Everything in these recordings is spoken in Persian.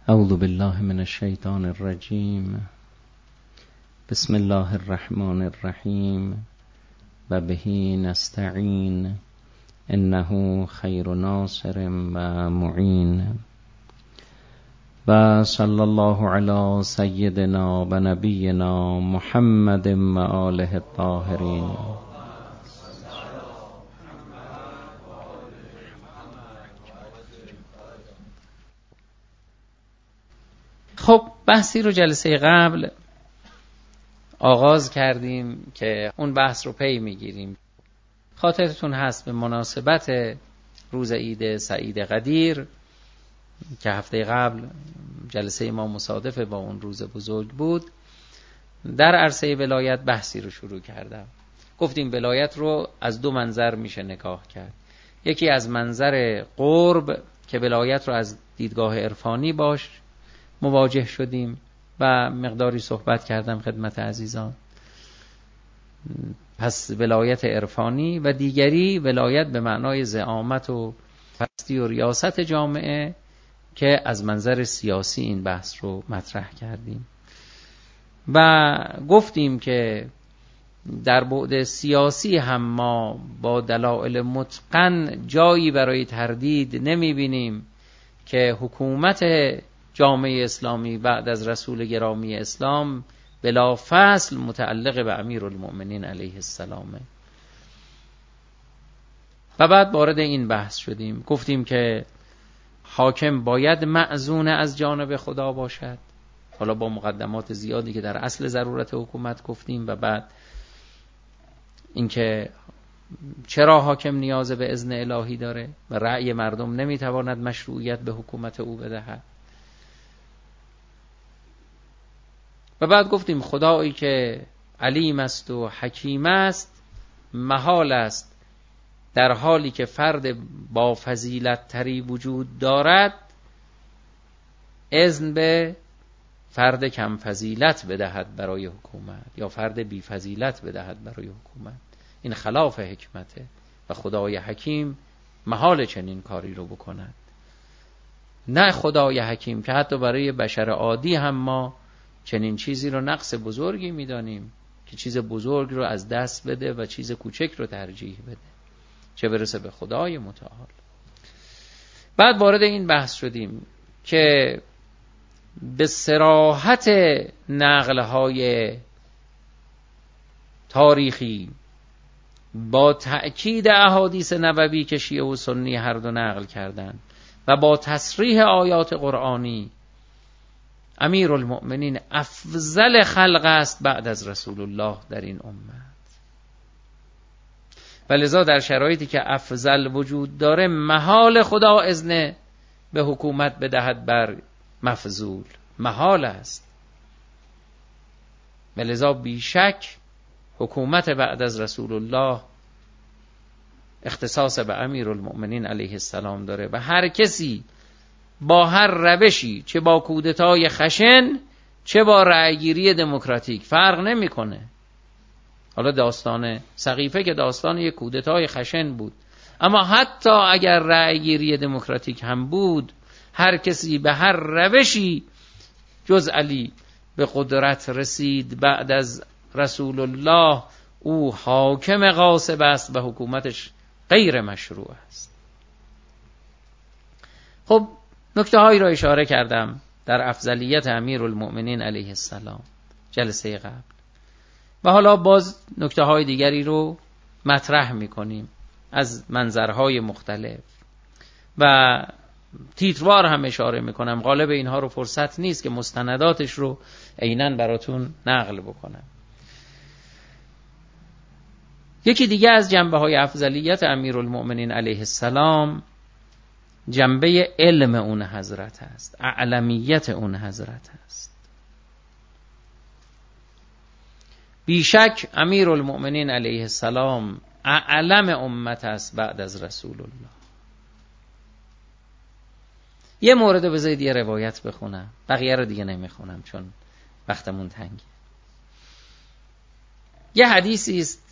اعوذ بالله من الشیطان الرجیم. بسم الله الرحمن الرحیم و به نستعین انه خیر ناصر و معین. و صلی الله علی سیدنا و نبینا محمد و آله الطاهرین. خب بحثی رو جلسه قبل آغاز کردیم که اون بحث رو پی میگیریم. خاطرتون هست به مناسبت روز عید سعید قدیر که هفته قبل جلسه ما مصادف با اون روز بزرگ بود، در عرصه ولایت بحثی رو شروع کردم. گفتیم ولایت رو از دو منظر میشه نگاه کرد. یکی از منظر قرب که ولایت رو از دیدگاه عرفانی باش مواجه شدیم و مقداری صحبت کردم خدمت عزیزان. پس ولایت عرفانی و دیگری ولایت به معنای زعامت و پستی و ریاست جامعه که از منظر سیاسی این بحث رو مطرح کردیم و گفتیم که در بعد سیاسی هم ما با دلایل متقن جایی برای تردید نمی بینیم که حکومت جامعه اسلامی بعد از رسول گرامی اسلام بلا فصل متعلق به امیرالمؤمنین علیه السلامه. و بعد وارد این بحث شدیم، گفتیم که حاکم باید مأذون از جانب خدا باشد، حالا با مقدمات زیادی که در اصل ضرورت حکومت گفتیم و بعد اینکه چرا حاکم نیاز به اذن الهی داره و رأی مردم نمیتواند مشروعیت به حکومت او بدهد. و بعد گفتیم خدایی که علیم است و حکیم است محال است در حالی که فرد با فضیلت تری وجود دارد اذن به فرد کم فضیلت بدهد برای حکومت یا فرد بی فضیلت بدهد برای حکومت. این خلاف حکمته و خدای حکیم محال چنین کاری رو بکند. نه خدای حکیم که حتی برای بشر عادی هم ما چنین چیزی رو نقص بزرگی میدانیم که چیز بزرگ رو از دست بده و چیز کوچک رو ترجیح بده، چه برسه به خدای متعال. بعد وارد این بحث شدیم که به صراحت نقل‌های تاریخی با تأکید احادیث نبوی که شیعه و سنی هر دو نقل کردند و با تصریح آیات قرآنی امیرالمؤمنین افضل خلق است بعد از رسول الله در این امت. و لذا در شرایطی که افضل وجود داره محال خدا اذن به حکومت بدهد بر مفضول، محال است. و لذا بیشک حکومت بعد از رسول الله اختصاص به امیرالمؤمنین علیه السلام داره و هر کسی با هر روشی، چه با کودتای خشن چه با رأیگیری دموکراتیک، فرق نمیکنه. حالا داستان سقیفه که داستان یک کودتای خشن بود، اما حتی اگر رأیگیری دموکراتیک هم بود، هر کسی به هر روشی جز علی به قدرت رسید بعد از رسول الله او حاکم غاصب است و حکومتش غیر مشروع است. خب نکته هایی را اشاره کردم در افضلیت امیرالمؤمنین علیه السلام جلسه قبل و حالا باز نکته های دیگری رو مطرح میکنیم از منظرهای مختلف و تیتروار هم اشاره میکنم. غالب اینها رو فرصت نیست که مستنداتش رو عیناً براتون نقل بکنم. یکی دیگه از جنبه های افضلیت امیرالمؤمنین علیه السلام جنبه علم اون حضرت است، اعلمیت اون حضرت است. بیشک امیرالمؤمنین علیه السلام اعلم امت است بعد از رسول الله. یه مورد بذارید یه روایت بخونم، بقیه رو دیگه نمیخونم چون وقتمون تنگه. یه حدیثی است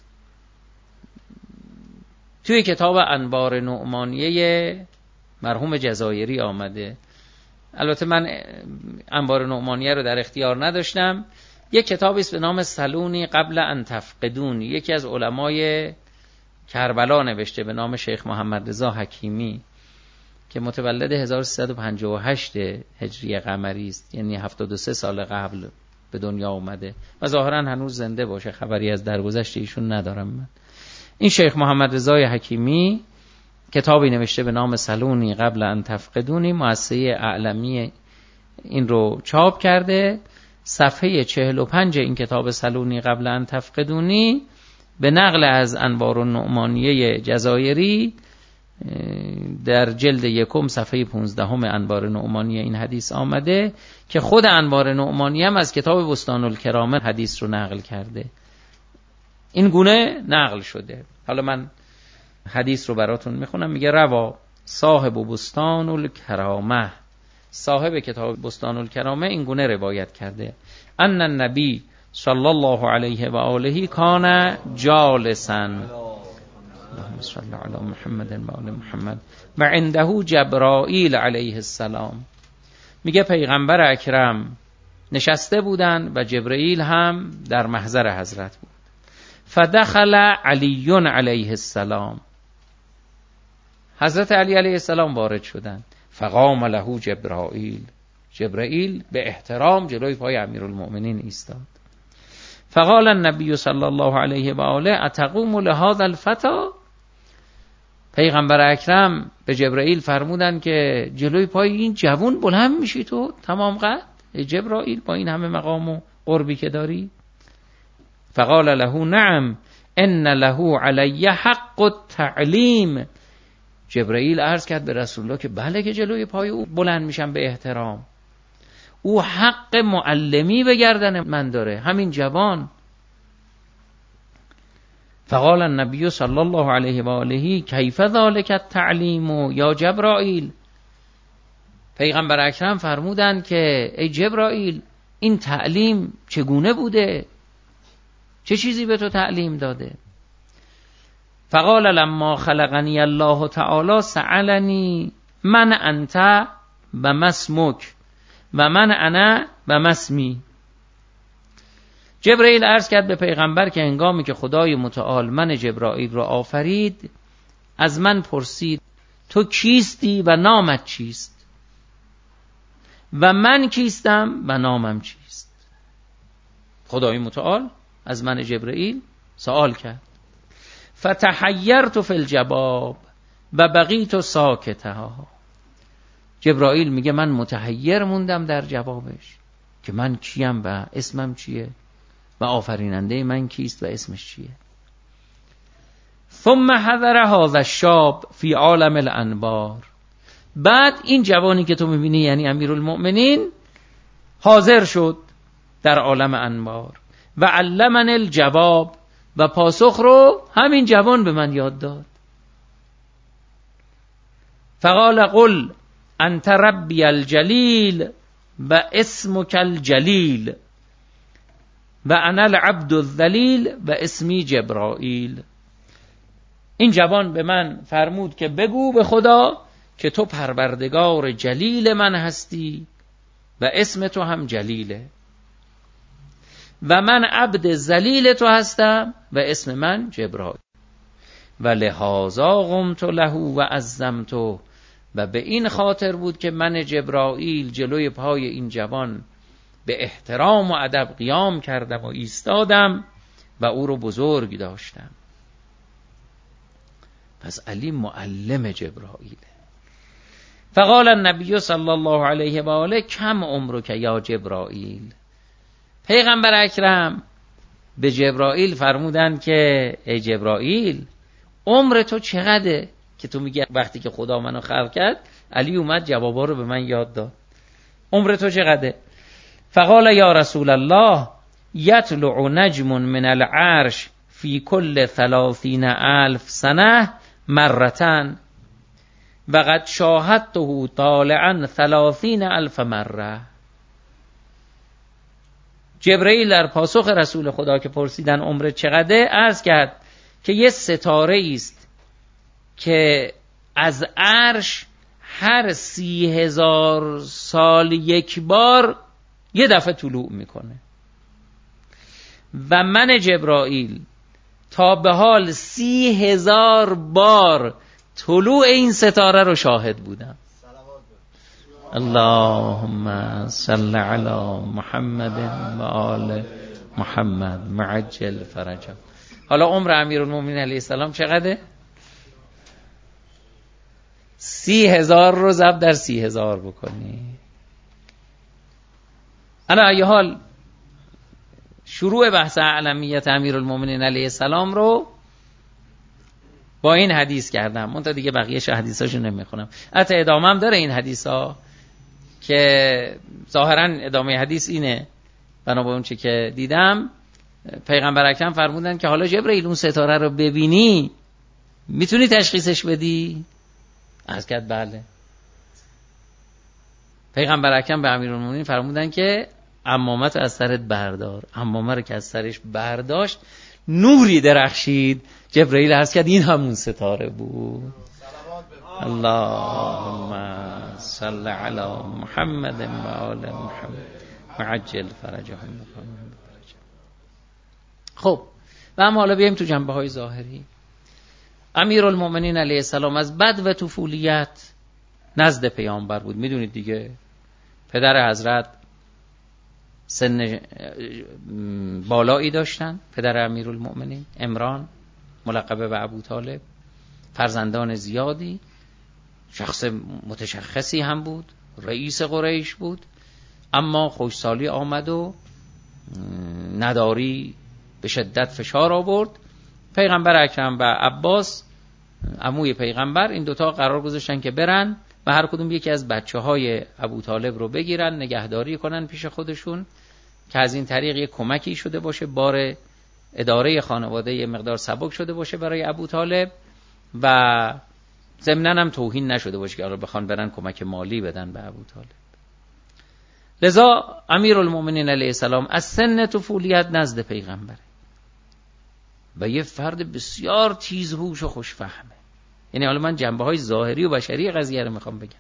توی کتاب انبار نعمانیه مرحوم جزایری آمده البته من انبار نعمانیه رو در اختیار نداشتم. یک کتابی است به نام سلونی قبل ان تفقدون، یکی از علمای کربلا نوشته به نام شیخ محمد رضا حکیمی که متولد 1358 هجری قمری است، یعنی 73 سال قبل به دنیا اومده و ظاهرا هنوز زنده باشه، خبری از درگذشت ایشون ندارم من. این شیخ محمد رضا حکیمی کتابی نوشته به نام سلونی قبل ان تفقدونی، مؤسسه اعلمی این رو چاپ کرده. صفحه 45 این کتاب سلونی قبل ان تفقدونی به نقل از انوار النعمانیه جزایری در جلد 1 صفحه 15 انوار نعمانیه این حدیث آمده که خود انوار نعمانیه هم از کتاب بستان الکرامه حدیث رو نقل کرده. این گونه نقل شده. حالا من حدیث رو براتون میخونم. میگه روا صاحب بستان الکرامه، صاحب کتاب بستان الکرامه این گونه روایت کرده: ان النبی صلی الله علیه و آله کان جالسا، اللهم صل علی محمد و آل محمد، و عنده جبرائیل علیه السلام. میگه پیغمبر اکرم نشسته بودن و جبرائیل هم در محضر حضرت بود. فدخل علی علیه السلام، حضرت علی علیه السلام وارد شدند. فقام له جبرائیل، جبرائیل به احترام جلوی پای امیرالمؤمنین ایستاد. فقال النبی صلی الله علیه و آله اتقوم لهذا الفتى، پیغمبر اکرم به جبرائیل فرمودن که جلوی پای این جوان بلند میشی تو تمام قد جبرائیل با این همه مقام و قربی که داری؟ فقال له نعم ان له علی حق التعلیم، جبرائیل عرض کرد به رسول الله که بله که جلوی پای او بلند میشم به احترام، او حق معلمی به گردن من داره، همین جوان. فقال النبی صلی الله علیه و آله کیف ذلک التعلیم یا جبرائیل، پیغمبر اکرم فرمودند که ای جبرائیل این تعلیم چگونه بوده، چه چیزی به تو تعلیم داده؟ فقال لما خلقنی الله تعالی سألنی من انت و ما اسمک و من انا و ما اسمی. جبرائیل عرض کرد به پیغمبر که هنگامی که خدای متعال من جبرائیل را آفرید از من پرسید تو کیستی و نامت چیست و من کیستم و نامم چیست. خدای متعال از من جبرائیل سوال کرد. فتحیرت فی الجواب و بقیت ساکتا، جبرائیل میگه من متحیر موندم در جوابش که من کیم و اسمم چیه و آفریننده من کیست و اسمش چیه. ثم حضر هذا الشاب فی عالم الانبار، بعد این جوانی که تو میبینی یعنی امیرالمؤمنین حاضر شد در عالم انبار و علمن الجواب، و پاسخ رو همین جوان به من یاد داد. فقال قل انت ربی الجلیل و اسمک الجلیل و انا العبد الذلیل و اسمی جبرائیل. این جوان به من فرمود که بگو به خدا که تو پروردگار جلیل من هستی و اسم تو هم جلیله و من عبد ذلیل تو هستم و اسم من جبرائیل و لهذا قمت له و عظمت، و به این خاطر بود که من جبرائیل جلوی پای این جوان به احترام و ادب قیام کردم و ایستادم و او رو بزرگ داشتم. پس علی معلم جبرائیله. فقال النبی صلی الله علیه و آله کم عمرک یا جبرائیل، پیغمبر اکرم به جبرائیل فرمودن که ای جبرائیل عمر تو چقدره که تو میگی وقتی که خدا منو خلق کرد. علی اومد جوابا رو به من یاد داد. عمر تو چقدره؟ فقال یا رسول الله یطلع نجم من العرش فی کل 30,000 سنه مرتن و قد شاهدته طالعا 30,000 مره. جبرائیل در پاسخ رسول خدا که پرسیدن عمر چقدره عرض کرد که یه ستاره است که از عرش هر 30,000 سال یک بار یه دفعه طلوع میکنه و من جبرائیل تا به حال 30,000 بار طلوع این ستاره رو شاهد بودم. اللهم صل علی محمد و آل محمد معجل فرجهم. حالا عمر امیرالمومنین علیه السلام چقدره؟ 30,000 رو ضرب در 30,000 بکنی. انا ای حال شروع بحث اعلمیت امیرالمومنین علیه السلام رو با این حدیث کردم. اون تا دیگه بقیه حدیثاشو نمیخونم. حتی ادامه هم داره این حدیثا که ظاهرا ادامه حدیث اینه. بنا به اون چه که دیدم پیغمبر اکرم فرمودن که حالا جبرئیل اون ستاره رو ببینی میتونی تشخیصش بدی؟ عرض کرد بله. پیغمبر اکرم به امیرالمومنین فرمودن که عمامت از سرت بردار. عمامه رو که از سرش برداشت نوری درخشید. جبرئیل عرض کرد این همون ستاره بود. اللهم صل علی محمد و آل محمد معجل فرجهم. خب و اما حالا بیایم تو جنبه های ظاهری. امیرالمومنین علیه السلام از بد و طفولیت نزد پیامبر بود. میدونید دیگه پدر حضرت سن بالایی داشتن. پدر امیرالمومنین عمران ملقب به ابوطالب، فرزندان زیادی، شخص متشخصی هم بود، رئیس قریش بود، اما خوشسالی آمد و نداری به شدت فشار آورد. پیغمبر اکرم و عباس عموی پیغمبر این دوتا قرار گذاشتن که برن و هر کدوم یکی از بچه های ابوطالب رو بگیرن نگهداری کنن پیش خودشون که از این طریق یک کمکی شده باشه، بار اداره خانواده یه مقدار سبک شده باشه برای ابوطالب و ضمناً هم توهین نشده باشه که حالا بخوان برن کمک مالی بدن به ابوطالب. لذا امیرالمومنین علیه السلام از سن طفولیت نزد پیغمبره و یه فرد بسیار تیزهوش و خوشفهمه. یعنی حالا من جنبه های ظاهری و بشری قضیه رو میخوام بگم.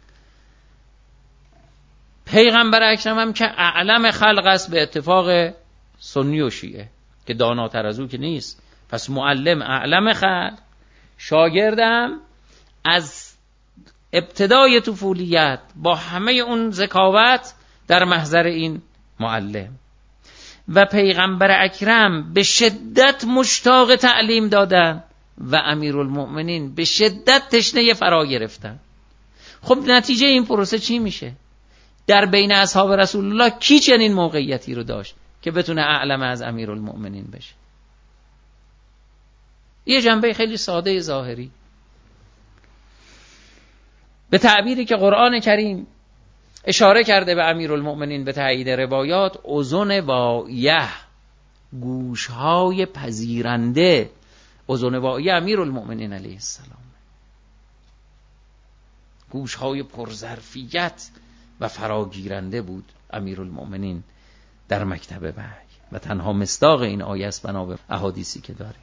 پیغمبر اکرم هم که اعلم خلق است به اتفاق سنی و شیعه که داناتر از او که نیست، پس معلم اعلم خلق، شاگردم از ابتدای طفولیت با همه اون ذکاوت در محضر این معلم و پیغمبر اکرم به شدت مشتاق تعلیم دادن و امیرالمؤمنین به شدت تشنه فرا گرفتن. خب نتیجه این پروسه چی میشه؟ در بین اصحاب رسول الله کی چنین موقعیتی رو داشت که بتونه اعلم از امیرالمؤمنین بشه؟ یه جنبه خیلی ساده ظاهری. به تعبیری که قرآن کریم اشاره کرده به امیرالمؤمنین به تایید روایات، اذن واعیه، گوشهای پذیرنده. اذن واعیه امیرالمؤمنین علیه السلام، گوشهای پرظرفیت و فراگیرنده بود امیرالمؤمنین در مکتب وحی و تنها مصداق این آیه است بنا به احادیثی که داریم.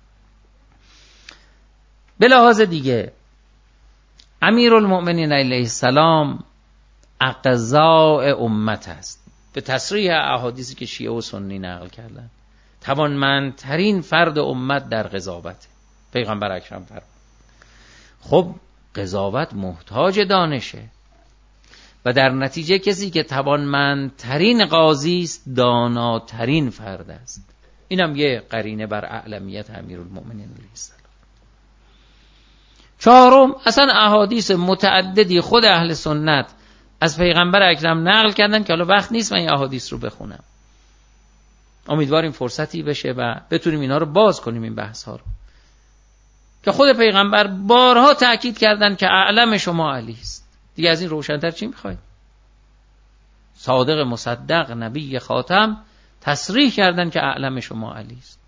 به لحاظ دیگه امیرالمؤمنین علیه السلام اقضاء امت است. به تصریح احادیثی که شیعه و سنی نقل کردن، توانمندترین فرد امت در قضاوت. پیغمبر اکرم فرمود خب قضاوت محتاج دانشه و در نتیجه کسی که توانمندترین قاضی است داناترین فرد است. اینم یه قرینه بر اعلمیت امیرالمؤمنین علیه السلام. چهارم، اصلا احادیث متعددی خود اهل سنت از پیغمبر اکرم نقل کردن که حالا وقت نیست من این احادیث رو بخونم. امیدواریم فرصتی بشه و بتونیم اینا رو باز کنیم، این بحث ها رو، که خود پیغمبر بارها تأکید کردن که اعلم شما علی است. دیگه از این روشن‌تر چی میخواید؟ صادق مصدق نبی خاتم تصریح کردن که اعلم شما علی است.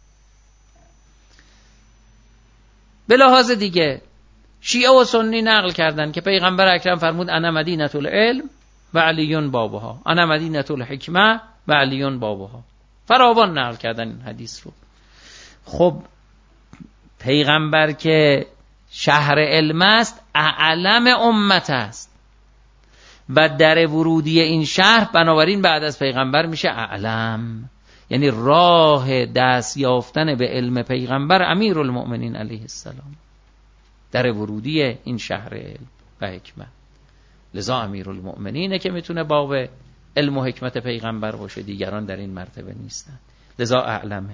به لحاظ دیگه شیعه و سنی نقل کردن که پیغمبر اکرم فرمود انا مدینة العلم و علی بابها، انا مدینة الحکمه و علی بابها. فراوان نقل کردن این حدیث رو. خب پیغمبر که شهر علم است، اعلم امت است و در ورودی این شهر بنابراین بعد از پیغمبر میشه اعلم، یعنی راه دست یافتن به علم پیغمبر امیرالمؤمنین علیه السلام در ورودی این شهر علم و حکمت. لذا امیرالمؤمنینه که میتونه باب علم و حکمت پیغمبر باشه، دیگران در این مرتبه نیستن، لذا اعلمه.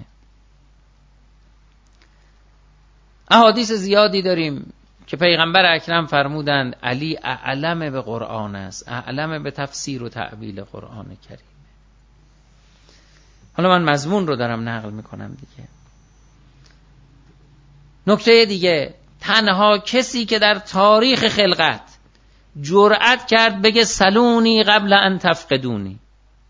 احادیث زیادی داریم که پیغمبر اکرم فرمودند علی اعلم به قرآن است، اعلم به تفسیر و تعبیل قرآن کریم. حالا من مضمون رو دارم نقل میکنم دیگه. نکته دیگه، تنها کسی که در تاریخ خلقت جرأت کرد بگه سلونی قبل ان تفقدونی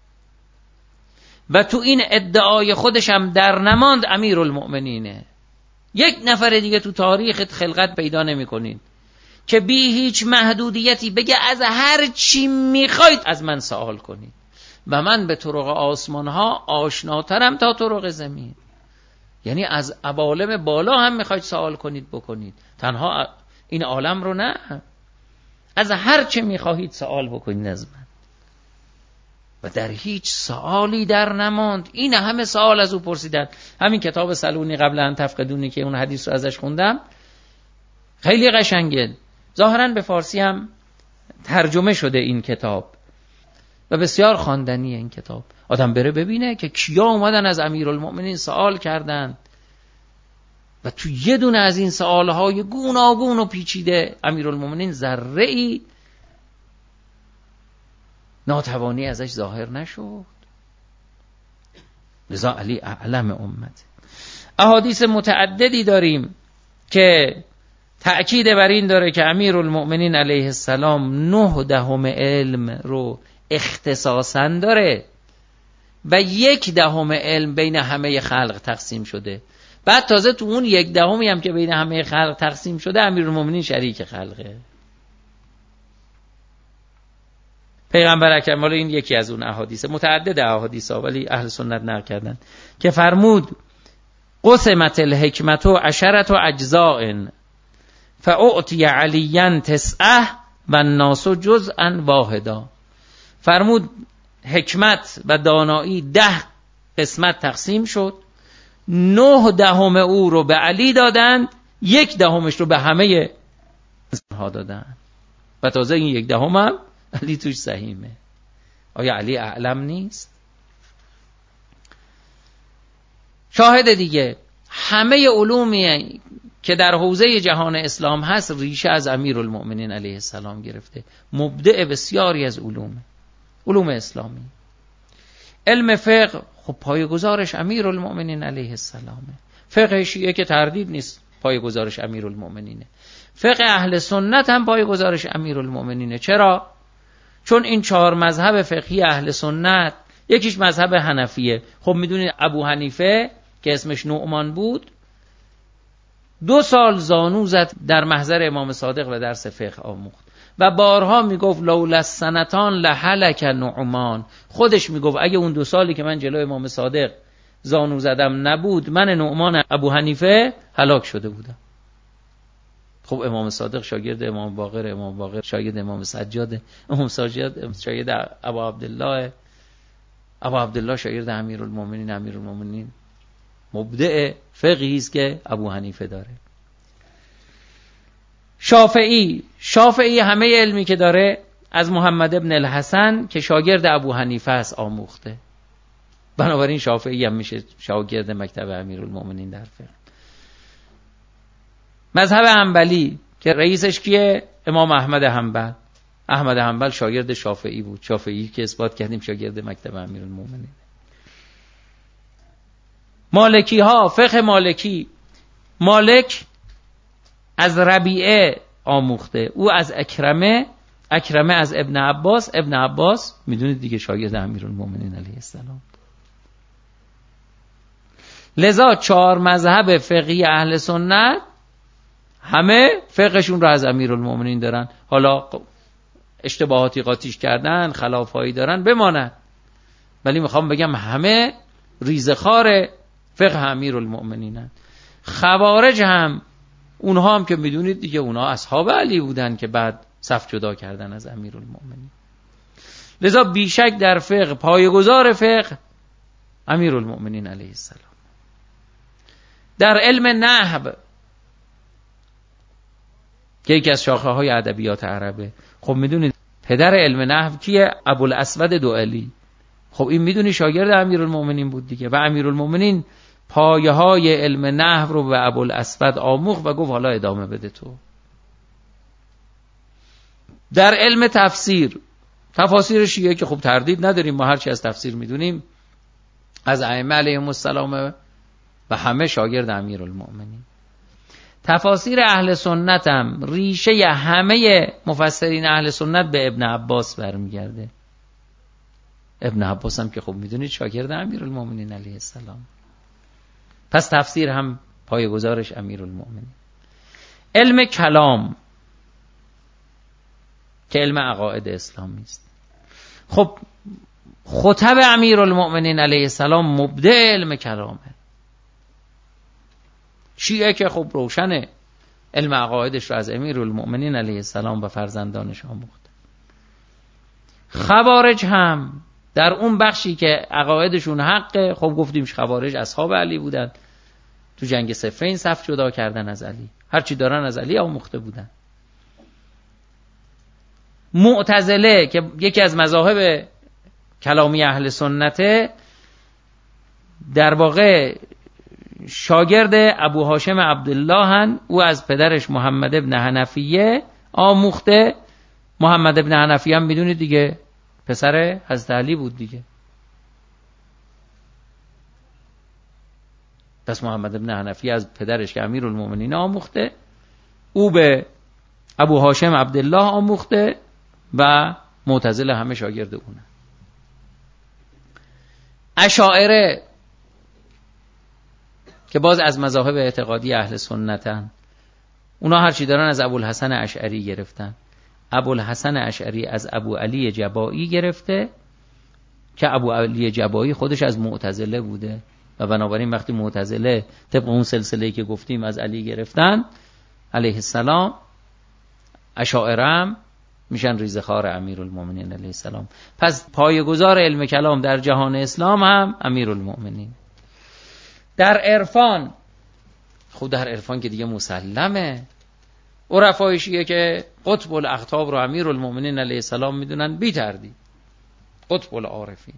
و تو این ادعای خودش هم در نماند امیرالمؤمنینه. یک نفر دیگه تو تاریخ خلقت پیدا نمی کنین که بی هیچ محدودیتی بگه از هر چی میخواید از من سوال کنید و من به طرق آسمان ها آشناترم تا طرق زمین. یعنی از عوالم بالا هم میخواید سوال کنید بکنید، تنها این عالم رو نه، از هر چی میخواهید سوال بکنید از من. و در هیچ سوالی در نماند. این همه سوال از او پرسیدن. همین کتاب سلونی قبل ان تفقدونی که اون حدیث رو ازش خوندم خیلی قشنگه، ظاهرا به فارسی هم ترجمه شده این کتاب و بسیار خواندنیه این کتاب. آدم بره ببینه که کیا اومدن از امیرالمؤمنین سوال کردن و تو یه دونه از این سوالهای گوناگون و پیچیده امیرالمؤمنین ذره‌ای ناتوانی ازش ظاهر نشد. لذا علی اعلم امت. احادیث متعددی داریم که تأکید بر این داره که امیرالمؤمنین علیه السلام 9 علم رو اختصاصاً داره و 1 علم بین همه خلق تقسیم شده. بعد تازه تو اون 1 هم که بین همه خلق تقسیم شده امیرالمؤمنین شریک خلقه. پیغمبر اکرم، حالا این یکی از اون احادیث، متعدد احادیث ها ولی اهل سنت نقل کردن که فرمود قسمت الحکمت 10 اجزاء فاعطی علیاً 9 و الناس جزءا واحدا. فرمود حکمت و دانایی 10 قسمت تقسیم شد، 9 او رو به علی دادند، 1 رو به همه ها دادند و تازه این 1 هم علی توش سهیمه. آیا علی اعلم نیست؟ شاهد دیگه، همه علومی که در حوزه جهان اسلام هست ریشه از امیرالمؤمنین علیه السلام گرفته. مبدع بسیاری از علوم اسلامی. علم فقه خب پایه‌گذارش امیرالمؤمنین علیه السلامه. فقه شیعه که تردید نیست پایه‌گذارش امیرالمؤمنینه. فقه اهل سنت هم پایه‌گذارش امیرالمؤمنینه. چرا؟ چون این 4 مذهب فقهی اهل سنت، یکیش مذهب حنفیه. خب میدونید ابو حنیفه که اسمش نعمان بود 2 سال زانو زد در محضر امام صادق و درس فقه آموخت و بارها میگفت لولا السنتان لهلک نعمان. خودش میگفت اگه اون 2 سالی که من جلوی امام صادق زانو زدم نبود، من نعمان ابو حنیفه هلاک شده بودم. خب امام صادق شاگرد امام باقر، امام باقر شاگرد امام سجاد، امام سجاد شاگرد ابو عبدالله شاگرد امیرالمؤمنین مبدع فقهی است که ابو حنیفه داره. شافعی همه علمی که داره از محمد ابن الحسن که شاگرد ابو حنیفه است آموخته، بنابراین شافعی هم میشه شاگرد مکتب امیرالمؤمنین در فقه. مذهب حنبلی که رئیسش کیه؟ امام احمد حنبل شاگرد شافعی بود، شافعی که اثبات کردیم شاگرد مکتب امیرالمؤمنین. مالکی ها، فقه مالک از ربیعه آموخته، او از اکرمه از ابن عباس میدونید دیگه شاگرد امیرالمؤمنین علیه السلام. لذا 4 مذهب فقهی اهل سنت همه فقهشون رو از امیرالمؤمنین دارن. حالا اشتباهاتی قاطیش کردن، خلافایی دارن بماند، ولی میخوام بگم همه ریزخوار فقه امیرالمؤمنینن. خوارج هم اونها هم که میدونید دیگه اونها اصحاب علی بودن که بعد صف جدا کردن از امیرالمؤمنین. لذا بیشک در فقه پایه‌گذار فقه امیرالمؤمنین علیه السلام. در علم نحو که یکی از شاخه های ادبیات عربه، خب میدونید پدر علم نحو کیه؟ ابوالاسود دؤلی. خب این میدونی شاگرد امیرالمؤمنین بود دیگه، و امیرالمؤمنین پایه های علم نحو رو به ابوالاسود آموخت و گفت حالا ادامه بده تو. در علم تفسیر، تفاسیر شیعه که خب تردید نداریم، ما هرچی از تفسیر میدونیم از ائمه علیهم السلام و همه شاگرد امیرالمؤمنین. تفاسیر اهل سنت هم ریشه همه مفسرین اهل سنت به ابن عباس برمیگرده. ابن عباس هم که خب میدونید شاگرد امیرالمؤمنین علیه السلام. پس تفسیر هم پایه‌گذارش امیرالمؤمنین. علم کلام که علم عقاید اسلامی است. خب خطب امیرالمؤمنین علیه السلام مبدع علم کلامه. شیعه که خب روشنه علم عقایدش رو از امیرالمؤمنین علیه السلام و فرزندانش آموخت. خوارج هم در اون بخشی که عقایدشون حقه، خب گفتیم خوارج اصحاب علی بودن، تو جنگ صفین صف جدا کردن از علی، هرچی دارن از علی آموخته بودن. معتزله که یکی از مذاهب کلامی اهل سنته، در واقع شاگرد ابو هاشم عبدالله هن، او از پدرش محمد ابن حنفیه آموخته. محمد ابن حنفیه هم میدونید دیگه پسر حضرت علی بود دیگه. پس محمد ابن حنفیه از پدرش که امیرالمؤمنین آموخته، او به ابو هاشم عبدالله آموخته و معتزله همه شاگرد اونه. اشاعره که باز از مذاهب اعتقادی اهل سنتن، اونا هرچی دارن از ابوالحسن اشعری گرفتن. ابوالحسن اشعری از ابو علی جبائی گرفته که ابو علی جبائی خودش از معتزله بوده و بنابراین وقتی معتزله طبق اون سلسله‌ای که گفتیم از علی گرفتن علیه السلام، اشاعره هم میشن ریزخوار امیرالمؤمنین علیه السلام. پس پایه‌گذار علم کلام در جهان اسلام هم امیرالمؤمنین. در عرفان، خود در عرفان که دیگه مسلمه، عرفای شیعه که قطب الاقطاب رو امیرالمؤمنین علیه السلام میدونن بی تردید، قطب العارفین.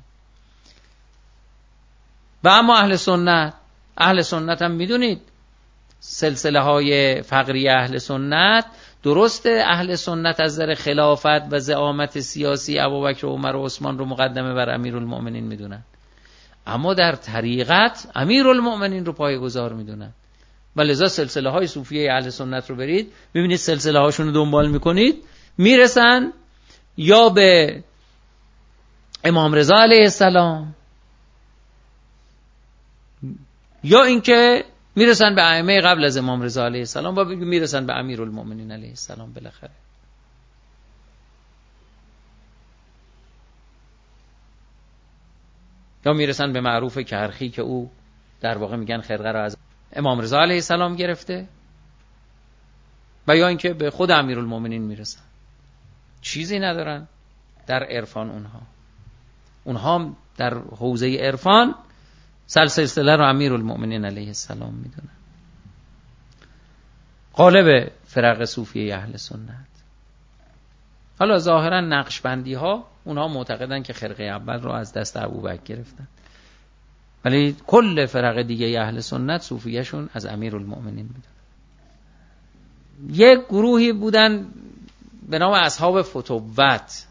و اما اهل سنت هم میدونید سلسله های فقری اهل سنت، درسته اهل سنت از نظر خلافت و زعامت سیاسی ابوبکر و عمر و عثمان رو مقدمه بر امیرالمؤمنین میدونن، اما در طریقت امیرالمؤمنین رو پایه‌گذار میدونن. و لذا سلسله های صوفیه اهل سنت رو برید ببینید، سلسله هاشون رو دنبال میکنید، میرسن یا به امام رضا علیه السلام یا اینکه میرسن به ائمه قبل از امام رضا علیه السلام و میرسن به امیرالمؤمنین علیه السلام بالاخره. یا میرسن به معروف کرخی که او در واقع میگن خرقه را از امام رضا علیه السلام گرفته، و یا اینکه به خود امیرالمؤمنین میرسن. چیزی ندارن در عرفان. اونها در حوزه عرفان سلسله رو امیرالمؤمنین علیه السلام میدونن. غالب فرق صوفیه اهل سنت. حالا ظاهرا نقشبندی ها اونها معتقدن که خرقه اول رو از دست ابوبکر گرفتن، ولی کل فرق دیگه اهل سنت صوفیه‌شون از امیرالمؤمنین میدونن. یک گروهی بودن به نام اصحاب فتوت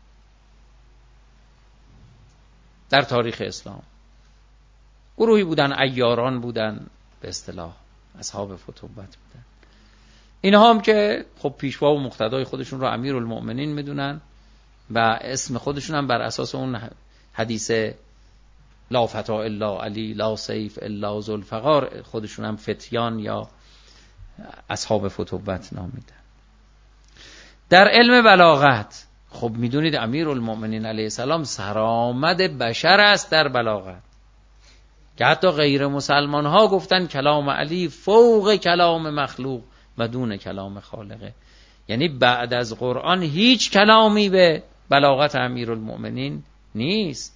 در تاریخ اسلام، گروهی بودن عیاران بودن، به اصطلاح اصحاب فتوت بودن. اینها هم که خب پیشوا و مقتدای خودشون رو امیرالمؤمنین میدونن و اسم خودشون هم بر اساس اون حدیث لا فتا الا علی لا سیف الا ذوالفقار خودشون هم فتیان یا اصحاب فتوت نامیدن. در علم بلاغت خب میدونید امیرالمؤمنین علیه السلام سرآمد بشر است در بلاغت، که حتی غیر مسلمان ها گفتن کلام علی فوق کلام مخلوق، و دون کلام خالقه. یعنی بعد از قرآن هیچ کلامی به بلاغت امیرالمؤمنین نیست.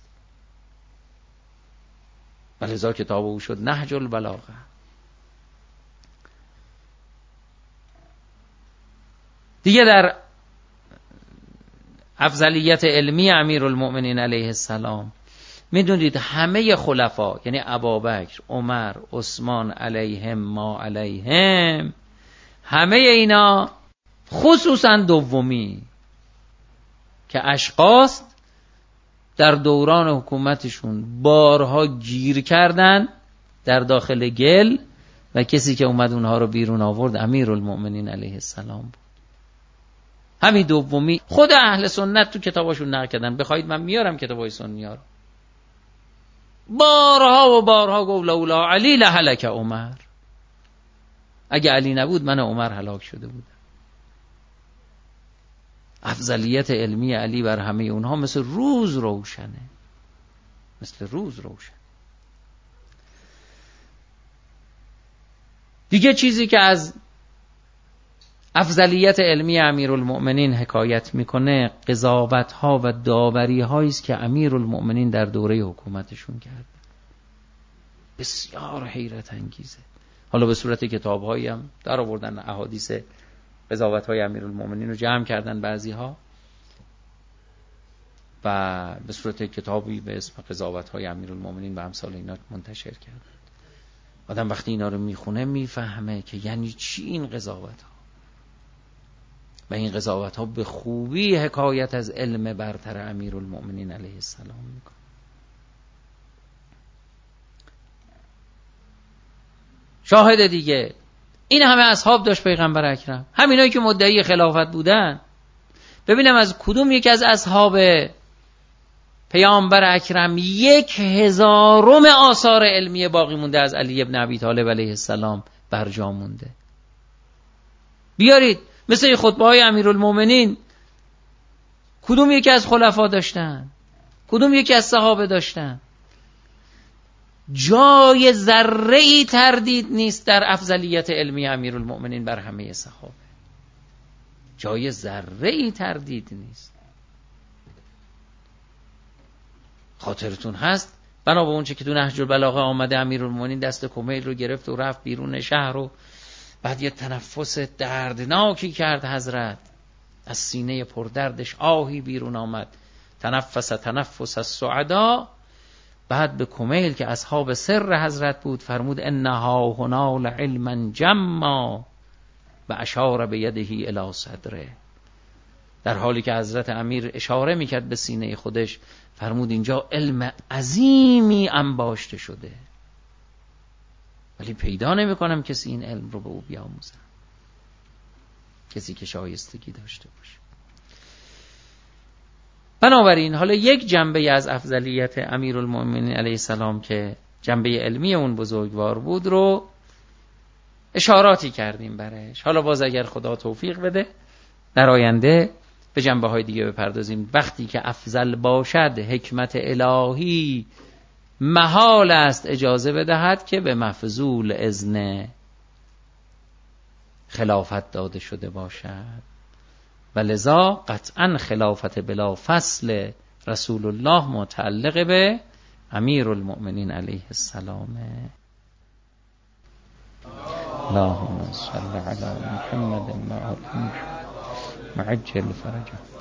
ولذا کتاب او شد نهج البلاغه. دیگه در افضلیت علمی امیرالمؤمنین علیه السلام میدونید همه خلفا، یعنی ابوبکر، عمر، عثمان علیهم ما علیهم، همه اینا خصوصا دومی که اشخاص در دوران حکومتشون بارها گیر کردن در داخل گل و کسی که اومد اونها رو بیرون آورد امیرالمؤمنین علیه السلام بود. همین دومی خود اهل سنت تو کتاباشون نقل کردن. بخواید من میارم کتابای سنی ها رو. بارها و بارها گفت لولا علی لهلک عمر، اگه علی نبود من عمر هلاک شده بودم. افضلیت علمی علی بر همه اونها مثل روز روشنه، مثل روز روشن. دیگه چیزی که از افضلیت علمی امیرالمؤمنین حکایت میکنه قضاوت ها و داوری هایی است که امیرالمؤمنین در دوره حکومتشون کرد. بسیار حیرت انگیزه. حالا به صورت کتاب هایی هم در آوردن احادیث قضاوت های امیرالمؤمنین رو جمع کردن بعضی ها و به صورت کتابی به اسم قضاوت های امیرالمؤمنین و امثال اینا منتشر کردن. آدم وقتی اینا رو میخونه میفهمه که یعنی چی این قضاوت ها. و این قضاوت ها به خوبی حکایت از علم برتر امیرالمؤمنین علیه السلام میکنه. شاهد دیگه این همه اصحاب داشت پیغمبر اکرم، همینایی که مدعی خلافت بودن. ببینم از کدوم یک از اصحاب پیامبر اکرم 1000 آثار علمی باقی مونده از علی ابن ابی طالب علیه السلام برجا مونده. بیارید مثل خطبه های امیرالمؤمنین کدوم یکی از خلفا داشتن، کدوم یکی از صحابه داشتن. جای ذره‌ای تردید نیست در افضلیت علمی امیرالمؤمنین بر همه صحابه. جای ذره‌ای تردید نیست. خاطرتون هست بنا به اون چه که تو نهج البلاغه آمده امیرالمؤمنین دست کمیل رو گرفت و رفت بیرون شهر و بعد یه تنفس دردناکی کرد حضرت، از سینه پردردش آهی بیرون آمد، تنفس السعدا. بعد به کمیل که اصحاب سر حضرت بود فرمود انها هنا لعلما جما و اشار بیده الی صدره. در حالی که حضرت امیر اشاره میکرد به سینه خودش فرمود اینجا علم عظیمی انباشته شده، ولی پیدا نمیکنم کسی این علم رو به او بیاموزه، کسی که شایستگی داشته باشه. بنابراین حالا یک جنبه از افضلیت امیرالمؤمنین علیه السلام که جنبه علمی اون بزرگوار بود رو اشاراتی کردیم برش. حالا باز اگر خدا توفیق بده در آینده به جنبه های دیگه بپردازیم. وقتی که افضل باشد حکمت الهی محال است اجازه بدهد که به مفضول اذن خلافت داده شده باشد و لذا قطعا خلافت بلا فصل رسول الله متعلق به امیرالمؤمنین علیه السلام. اللهم صل علی محمد و آل محمد وعجل فرجه.